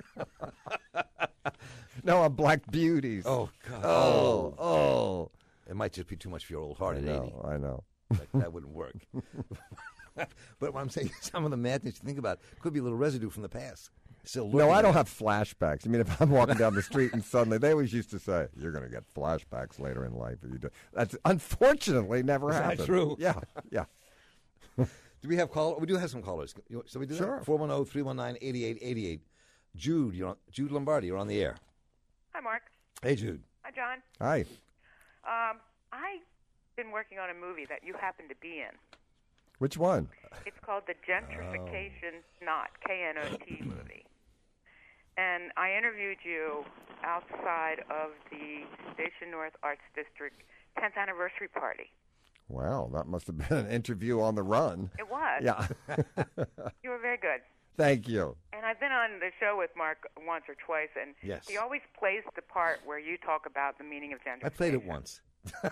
No, on Black Beauties. Oh, God. oh, oh. It might just be too much for your old heart I at eighty. know, I know. That, that wouldn't work. But what I'm saying, some of the madness you think about could be a little residue from the past. Still No, lurking I don't there. have flashbacks. I mean, if I'm walking down the street and suddenly they always used to say, "You're going to get flashbacks later in life if you do." That's unfortunately never Is that happened. true? Yeah, yeah. Do we have call? We do have some callers. You- So we do Sure. that? four one zero, three one nine, eight eight eight eight. Jude, you're on, Jude Lombardi, you're on the air. Hi, Mark. Hey, Jude. Hi, John. Hi. Um, I've been working on a movie that you happen to be in. Which one? It's called the Gentrification Knot, K N O T movie. And I interviewed you outside of the Station North Arts District tenth anniversary party. Wow, that must have been an interview on the run. It was. Yeah. You were very good. Thank you. And I've been on the show with Mark once or twice, and Yes. he always plays the part where you talk about the meaning of gentrification. I played it once.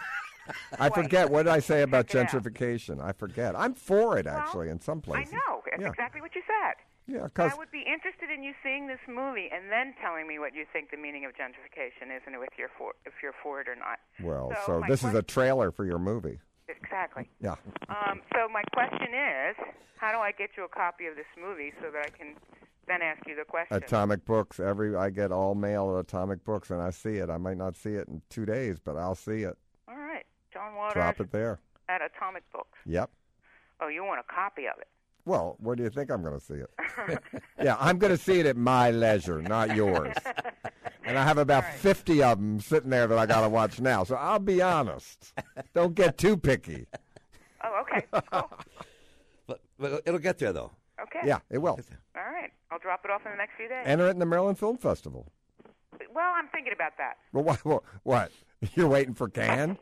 I forget. What did I say about Check it out. gentrification? I forget. I'm for it, Well, actually, in some I places. know. That's Yeah. exactly what you said. Yeah, But because I would be interested in you seeing this movie and then telling me what you think the meaning of gentrification is and if you're for, if you're for it or not. well, So so my this is a question- trailer for your movie. Exactly. Yeah. Um, so my question is, how do I get you a copy of this movie so that I can then ask you the question? Atomic Books. Every I get all mail at Atomic Books, and I see it. I might not see it in two days, but I'll see it. All right. John Waters Drop it there. at Atomic Books. Yep. Oh, you want a copy of it? Well, where do you think I'm going to see it? Yeah, I'm going to see it at my leisure, not yours. And I have about All right. fifty of them sitting there that I got to watch now. So I'll be honest. Don't get too picky. Oh, okay. Cool. But, but it'll get there, though. Okay. Yeah, it will. All right. I'll drop it off in the next few days. Enter it in the Maryland Film Festival. well, I'm thinking about that. Well, what? What? what? You're waiting for Cannes?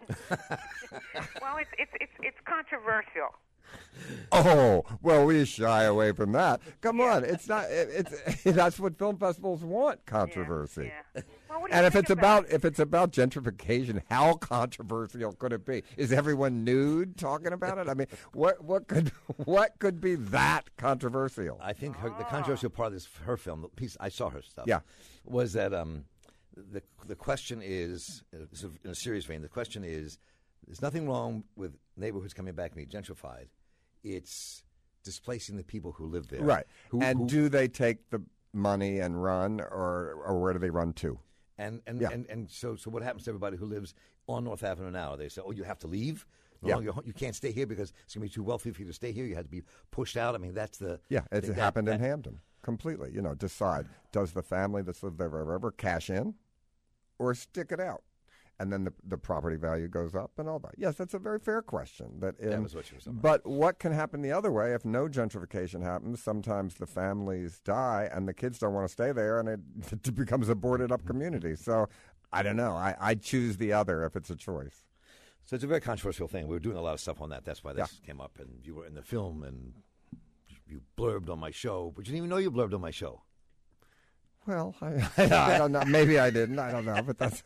Well, it's it's it's it's controversial. Oh, well, we shy away from that. Come on, it's not. It, it's that's what film festivals want: controversy. Yeah. Well, what do you And if think it's about if it's about gentrification, how controversial could it be? Is everyone nude talking about it? I mean, what what could what could be that controversial? I think her, the controversial part of this her film, the piece I saw her stuff, Yeah. was that um, the the question is uh, sort of in a serious vein. The question is, there's nothing wrong with neighborhoods coming back and being gentrified. It's displacing the people who live there, Right. Who, and who- do they take the money and run, or or where do they run to? and and, Yeah. and and so so what happens to everybody who lives on North Avenue now? They say, oh, you have to leave. No Yeah. longer, you can't stay here because it's going to be too wealthy for you to stay here. You had to be pushed out. I mean, that's the Yeah, it that- happened in that- Hampton completely. You know, decide does the family that's lived there forever cash in, or stick it out, and then the the property value goes up and all that. Yes, that's a very fair question. That, That in- was what you were saying. But what can happen the other way if no gentrification happens? Sometimes the families die and the kids don't want to stay there, and it, it becomes a boarded up community. So I don't know. I I choose the other if it's a choice. So it's a very controversial thing. We were doing a lot of stuff on that. That's why this came up. And you were in the film, and you blurbed on my show, but you didn't even know you blurbed on my show. Well, I, I don't know. Maybe I didn't. I don't know. But that's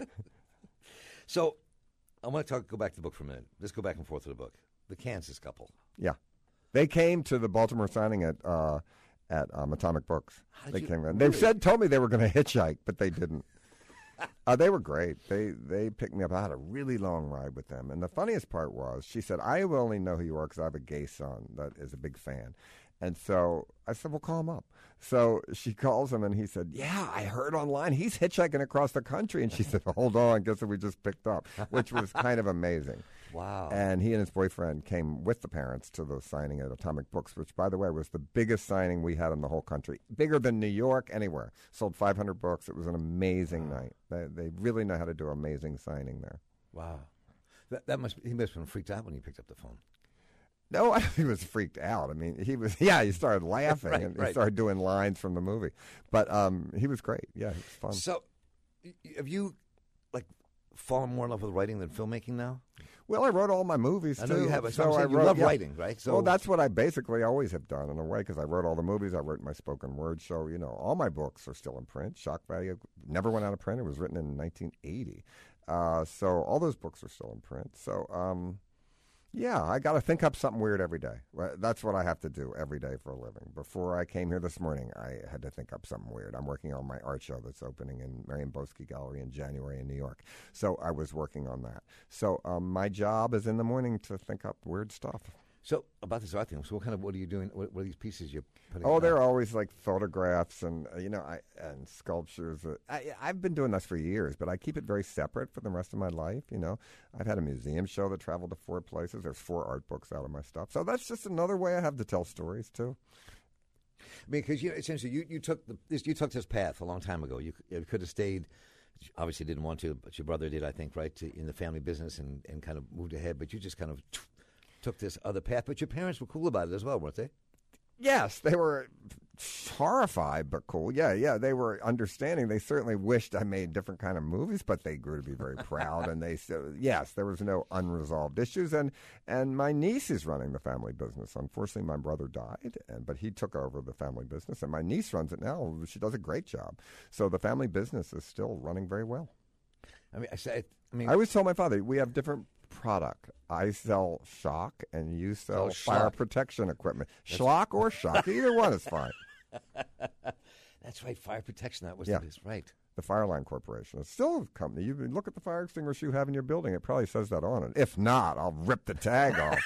So I want to talk. Go back to the book for a minute. Let's go back and forth to the book. The Kansas couple. yeah. They came to the Baltimore signing at uh, at um, Atomic Books. did They you- came in. They really? said told me they were going to hitchhike, but they didn't. Uh, they were great. They they picked me up. I had a really long ride with them. And the funniest part was, she said, I will only know who you are because I have a gay son that is a big fan. And so I said, well, call him up. So she calls him, and he said, yeah, I heard online he's hitchhiking across the country. And she said, hold on, guess what we just picked up, which was kind of amazing. Wow. And he and his boyfriend came with the parents to the signing at Atomic Books, which, by the way, was the biggest signing we had in the whole country. Bigger than New York, anywhere. Sold five hundred books. It was an amazing night. They, they really know how to do amazing signing there. Wow. That, that must he must have been freaked out when he picked up the phone. No, I think he was freaked out. I mean, he was, yeah, he started laughing Right, and he right. started doing lines from the movie. But um, he was great. Yeah, he was fun. So, y- y- have you like fallen more in love with writing than filmmaking now? Well, I wrote all my movies, I too. know you have. But So I'm I saying you wrote, love yeah. writing, right? So well, that's what I basically always have done in a way, because I wrote all the movies. I wrote my spoken word show. You know, all my books are still in print. Shock Value never went out of print. It was written in nineteen eighty. Uh, so all those books are still in print. So, um, yeah, I got to think up something weird every day. Well, that's what I have to do every day for a living. Before I came here this morning, I had to think up something weird. I'm working on my art show that's opening in Marion Boesky Gallery in January in New York. So I was working on that. So um, my job is in the morning to think up weird stuff. So about this art thing, so what kind of, what are you doing? What, what are these pieces you're putting Oh, out? they're always like photographs and uh, you know, I and sculptures. Uh, I, I've been doing this for years, but I keep it very separate for the rest of my life. You know, I've had a museum show that traveled to four places. There's four art books out of my stuff, so that's just another way I have to tell stories too. I mean, because you know, essentially, you, you took the, this you took this path a long time ago. You, you could have stayed. Obviously, didn't want to, but your brother did, I think, right, to, in the family business and, and kind of moved ahead. But you just kind of took this other path. But your parents were cool about it as well, weren't they? Yes, they were horrified, but cool. Yeah, yeah, they were understanding. They certainly wished I made different kind of movies, but they grew to be very proud. And they said, yes, there was no unresolved issues. And and my niece is running the family business. Unfortunately, my brother died, and but he took over the family business, and my niece runs it now. She does a great job. So the family business is still running very well. I mean, I said, I mean, I always tell my father, we have different product. I sell shock, and you sell Oh, fire schlock. protection equipment. Schlock or shock, either one is fine. that's right, fire protection. That was Yeah. the, right. The Fireline Corporation. It's still a company. You look at the fire extinguisher you have in your building. It probably says that on it. If not, I'll rip the tag off.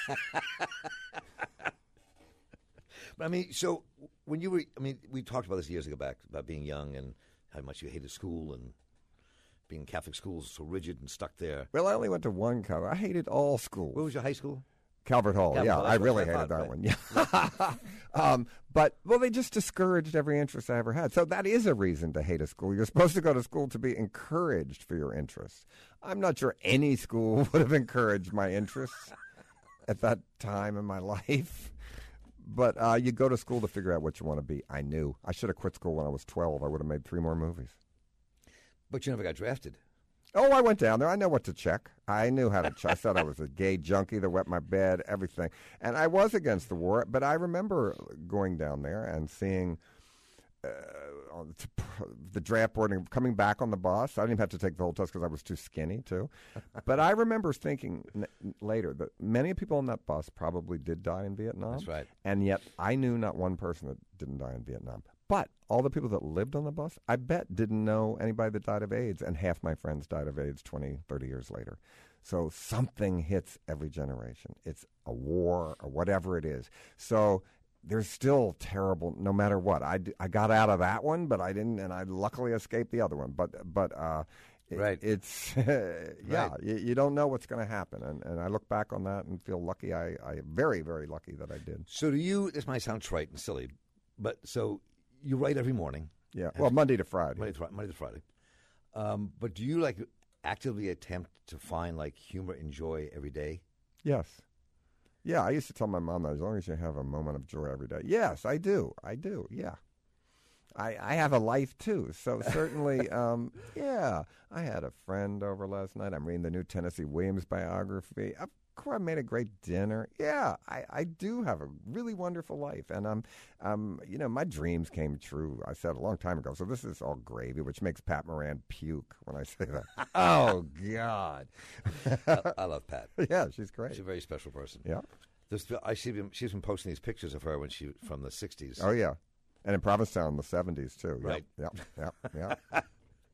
But I mean, so when you were, I mean, we talked about this years ago back about being young and how much you hated school and being Catholic schools so rigid and stuck there. Well, I only went to one college. I hated all Where schools. was your high school? Calvert Hall. Calvert yeah, Hall, I that's really what I hated thought, that one. Yeah. um, but, well, they just discouraged every interest I ever had. So that is a reason to hate a school. You're supposed to go to school to be encouraged for your interests. I'm not sure any school would have encouraged my interests at that time in my life. But uh, you go to school to figure out what you want to be. I knew. I should have quit school when I was twelve. I would have made three more movies. But you never got drafted. Oh, I went down there. I know what to check. I knew how to check. I said I was a gay junkie that wet my bed, everything. And I was against the war, but I remember going down there and seeing uh, on the, the draft board and coming back on the bus. I didn't even have to take the whole test because I was too skinny, too. But I remember thinking n- later that many people on that bus probably did die in Vietnam. That's right. And yet I knew not one person that didn't die in Vietnam. But all the people that lived on the bus, I bet didn't know anybody that died of AIDS, and half my friends died of AIDS twenty, thirty years later. So something hits every generation. It's a war or whatever it is. So there's still terrible, no matter what. I, d- I got out of that one, but I didn't, and I luckily escaped the other one. But but uh, it- Right. it's, yeah, you, you don't know what's going to happen. And, and I look back on that and feel lucky. I, I very, very lucky that I did. So do you, this might sound trite and silly, but so you write every morning. Yeah, well, Monday to Friday. Monday to, Fri- Monday to Friday. Um, but do you like actively attempt to find like humor and joy every day? Yes. Yeah, I used to tell my mom that as long as you have a moment of joy every day. Yes, I do. I do. Yeah. I, I have a life, too. So certainly, um, yeah. I had a friend over last night. I'm reading the new Tennessee Williams biography. Of course, I made a great dinner. Yeah, I, I do have a really wonderful life. And, um, um, you know, my dreams came true, I said a long time ago. So this is all gravy, which makes Pat Moran puke when I say that. Oh, God. I, I love Pat. Yeah, she's great. She's a very special person. Yeah. This, I see. She's been posting these pictures of her when she from the sixties. Oh, yeah. And in Provincetown in the seventies, too. Yep, Right. Yep, yep, yep.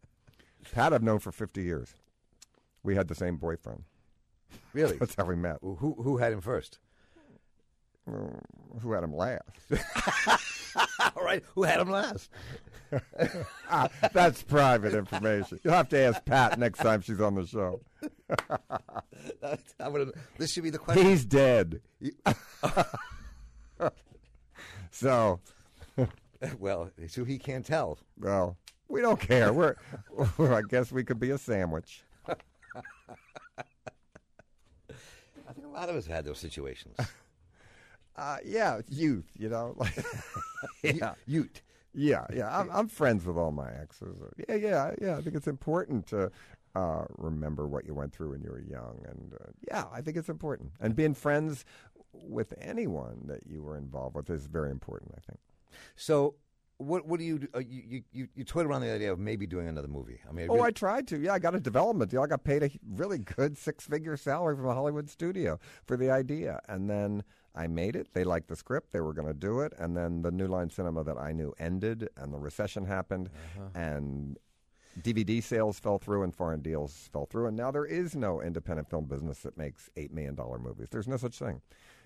Pat I've known for fifty years. We had the same boyfriend. Really? That's how we met. Who who had him first? Mm, Who had him last? All right. Who had him last? Ah, that's private information. You'll have to ask Pat next time she's on the show. I would. This should be the question. He's dead. So, Well, so he can't tell. well, we don't care. We're, I guess we could be a sandwich. I think a lot of us had those situations. Uh, yeah, youth, you know. Like, yeah. Ute. Yeah, yeah. I'm, I'm friends with all my exes. Yeah, yeah, yeah. I think it's important to uh, remember what you went through when you were young. And, uh, yeah, I think it's important. And being friends with anyone that you were involved with is very important, I think. So, what what do you do? Uh, you, you you you toyed around the idea of maybe doing another movie. I mean, Oh, really- I tried to. Yeah, I got a development deal. I got paid a really good six-figure salary from a Hollywood studio for the idea. And then I made it. They liked the script. They were going to do it. And then the New Line Cinema that I knew ended, and the recession happened, and D V D sales fell through, and foreign deals fell through. And now there is no independent film business that makes eight million dollars movies. There's no such thing.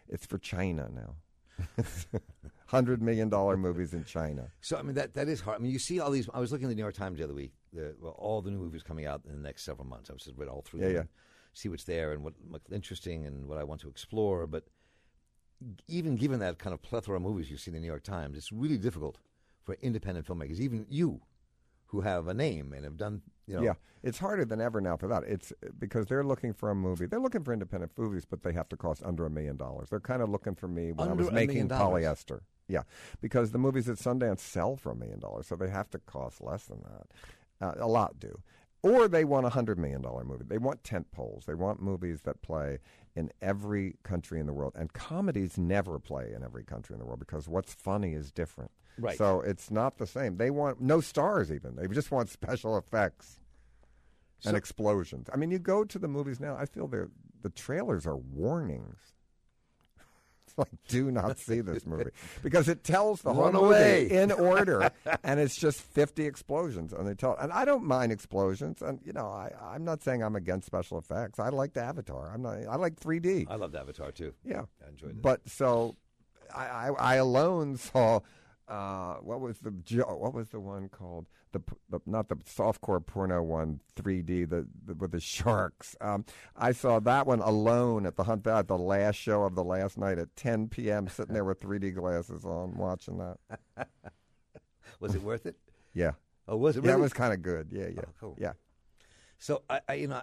It's for China now. Hundred million dollar movies in China. So I mean that that is hard. I mean you see all these. I was looking at the New York Times the other week. The, well, all the new movies coming out in the next several months. I was just read all through Yeah, them, yeah. and see what's there and what what's interesting and what I want to explore. But even given that kind of plethora of movies you see in the New York Times, it's really difficult for independent filmmakers, even you, who have a name and have done. You know, Yeah, it's harder than ever now for that. It's because they're looking for a movie. They're looking for independent movies, but they have to cost under a million dollars. They're kind of looking for me when Under I was a making million dollars? polyester. Yeah, because the movies at Sundance sell for a million dollars, so they have to cost less than that. Uh, a lot do. Or they want a hundred million dollar movie. They want tent poles. They want movies that play in every country in the world. And comedies never play in every country in the world because what's funny is different. Right. So it's not the same. They want no stars even. They just want special effects. So- And explosions. I mean, you go to the movies now, I feel the the trailers are warnings. It's like, do not see this movie. Because it tells the whole Run movie away. in order, and it's just fifty explosions. And they tell, and I don't mind explosions. And, you know, I, I'm not saying I'm against special effects. I liked Avatar. I'm not. I like three D. I loved Avatar too. Yeah. I enjoyed it. But so I, I, I alone saw uh, what was the jo- what was the one called the, the not the softcore porno one three D the, the with the sharks. Um, I saw that one alone at the Hunt Valley, the last show of the last night at ten p.m. sitting there with three D glasses on watching that. Was it worth it? Yeah, Oh, was it yeah, really? it was kind of good. Yeah, yeah, Oh, cool. yeah. So I, I you know,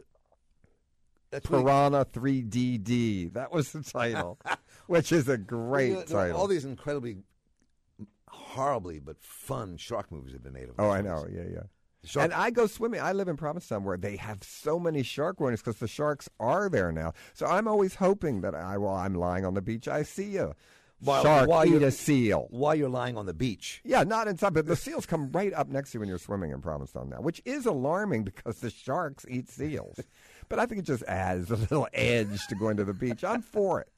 that's really- Piranha three D D. That was the title, which is a great You know, there are title. all these incredibly, horribly but fun shark movies have been made of. Oh, these I know. movies. Yeah, yeah. The shark- And I go swimming. I live in Provincetown where they have so many shark warnings because the sharks are there now. So I'm always hoping that I, while I'm lying on the beach, I see a While- shark while eat you're- a seal. while you're lying on the beach. Yeah, not inside, but the seals come right up next to you when you're swimming in Provincetown now, which is alarming because the sharks eat seals. But I think it just adds a little edge to going to the beach. I'm for it.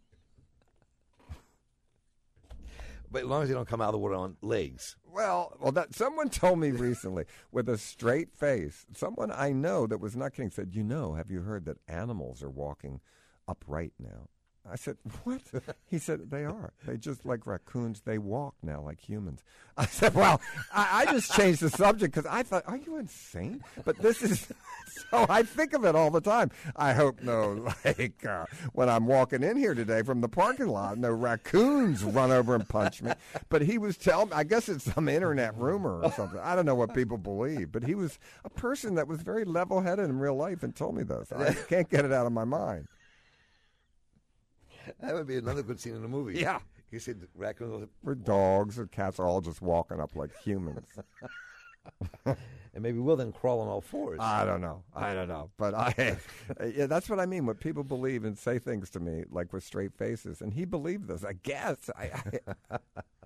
But as long as they don't come out of the water on legs. Well, well, that someone told me recently with a straight face. Someone I know that was not kidding said, "You know, have you heard that animals are walking upright now?" I said, "What?" He said, "They are. They just like raccoons. They walk now like humans." I said, "Well, I, I just changed the subject because I thought, are you insane?" But this is so I think of it all the time. I hope no, like uh, when I'm walking in here today from the parking lot, no raccoons run over and punch me. But he was telling me, I guess it's some internet rumor or something. I don't know what people believe, but he was a person that was very level-headed in real life and told me this. I can't get it out of my mind. That would be another good scene in the movie. Yeah. He said raccoons, Where dogs and cats are all just walking up like humans. and maybe we'll then crawl on all fours. I don't know. I don't know. But I, yeah, that's what I mean. When people believe and say things to me like with straight faces, and he believed this. I guess. I, I,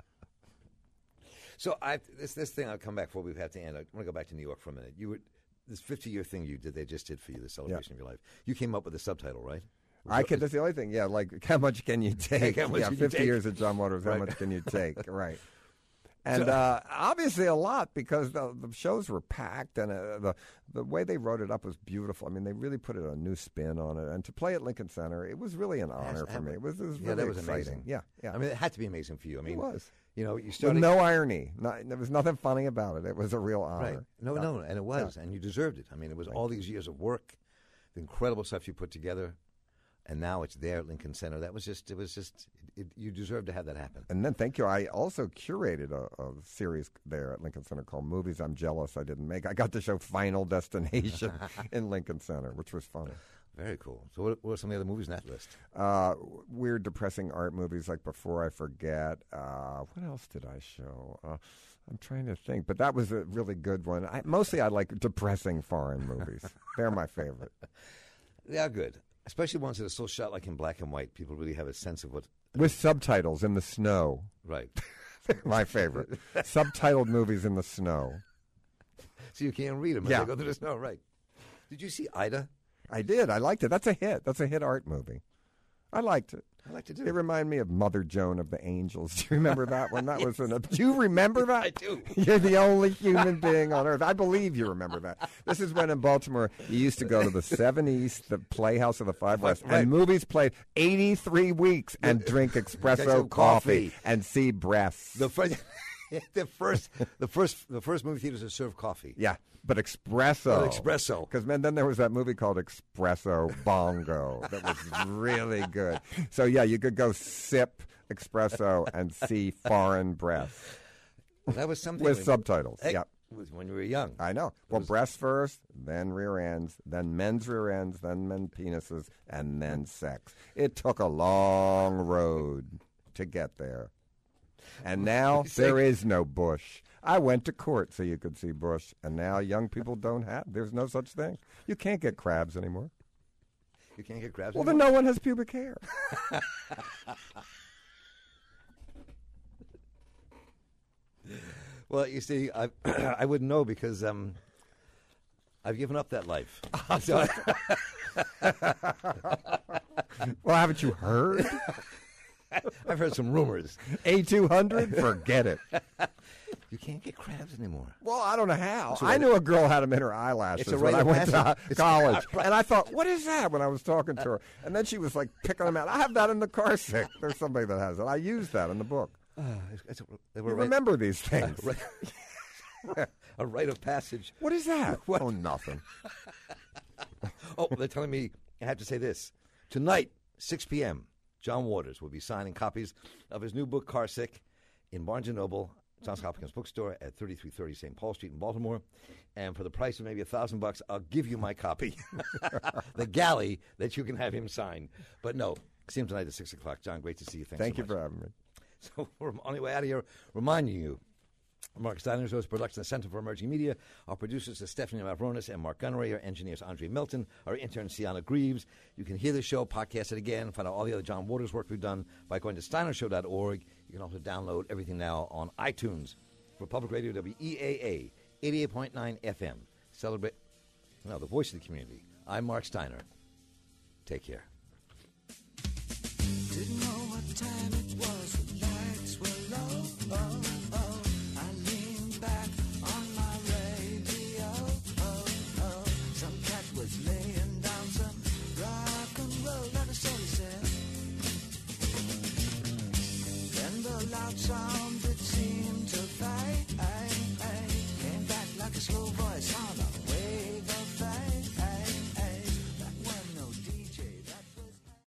So I, this this thing, I'll come back before we have to end. I want to go back to New York for a minute. You were this fifty-year thing you did. They just did for you, the celebration of your life. You came up with the subtitle, right? I can. That's the only thing. Yeah, like how much can you take? How much yeah, can you fifty take? years of John Waters. How Right. much can you take? Right. And So- uh, obviously a lot because the, the shows were packed and uh, the the way they wrote it up was beautiful. I mean, they really put a new spin on it. And to play at Lincoln Center, it was really an honor for me. It was, it was Yeah, really that was exciting. amazing. Yeah, yeah. I mean, it had to be amazing for you. I mean, it was. You know, you With started no irony. Not, there was nothing funny about it. It was a real honor. right. No, no, and it was, and you deserved it. I mean, it was all these years of work, the incredible stuff you put together, and now it's there at Lincoln Center. That was just, it was just, it, you deserve to have that happen. And then, thank you. I also curated a, a series there at Lincoln Center called Movies I'm Jealous I Didn't Make. I got to show Final Destination in Lincoln Center, which was funny. Very cool. So, what, what are some of the other movies in that list? Uh, weird, depressing art movies like Before I Forget. Uh, what else did I show? Uh, I'm trying to think, but that was a really good one. I, mostly I like depressing foreign movies. They're my favorite. They are good, especially ones that are still shot like in black and white. People really have a sense of what. With subtitles in the snow. Right. My favorite. Subtitled movies in the snow. So you can't read them Yeah. as they go through the snow. Right. Did you see Ida? I did. I liked it. That's a hit. That's a hit art movie. I liked it. I like to do It reminded me of Mother Joan of the Angels. Do you remember that one? That yes. was an. Do you remember that? I do. You're the only human being on earth. I believe you remember that. This is when in Baltimore you used to go to the Seven East, the Playhouse of the Five West, right. and movies played eighty-three weeks and drink espresso coffee, coffee and see breasts. The first, the first, the first, the first movie theaters that serve coffee. Yeah. But espresso. But espresso. Because then there was that movie called Espresso Bongo that was really good. So, yeah, you could go sip espresso and see foreign breasts. Well, that was something. With when, subtitles, hey, yeah. When you were young. I know. Well, was... breasts first, then rear ends, then men's rear ends, then men's penises, and then sex. It took a long road to get there. And now there is no bush. I went to court so you could see bush, and now young people don't have. There's no such thing. You can't get crabs anymore. You can't get crabs well, anymore? Well, then no one has pubic hair. Well, you see, I I wouldn't know because um, I've given up that life. Well, haven't you heard? I've heard some rumors. A two hundred? Forget it. You can't get crabs anymore. Well, I don't know how. I knew a girl had them in her eyelashes it's a when I went to it's college. A, and I thought, what is that when I was talking to her? And then she was like picking them out. I have that in the car sick. There's somebody that has it. I use that in the book. Uh, it's a, you right, remember these things. Uh, right, a rite of passage. What is that? What? Oh, nothing. Oh, they're telling me I have to say this. Tonight, six p.m., John Waters will be signing copies of his new book, Car Sick, in Barnes and Noble, Johns Hopkins Bookstore at thirty-three thirty Saint Paul Street in Baltimore. And for the price of maybe a thousand bucks, I'll give you my copy, the galley that you can have him sign. But no, see him tonight at six o'clock. John, great to see you. Thanks Thank so you much. for having me. So we're on the way out of here, reminding you, Mark Steiner Show's Production Center for Emerging Media. Our producers are Stephanie Mavronis and Mark Gunnery. Our engineers Andre Milton. Our intern Sienna Greaves. You can hear the show, podcast it again, find out all the other John Waters work we've done by going to steiner show dot org. You can also download everything now on iTunes. For Public Radio W E A A, eighty-eight point nine F M. Celebrate, no, the voice of the community. I'm Mark Steiner. Take care. Didn't know what time it was, the lights were low, oh, oh. I leaned back on my radio, oh, oh. Some cat was laying down some rock and roll, that is so he said. Then the loud sound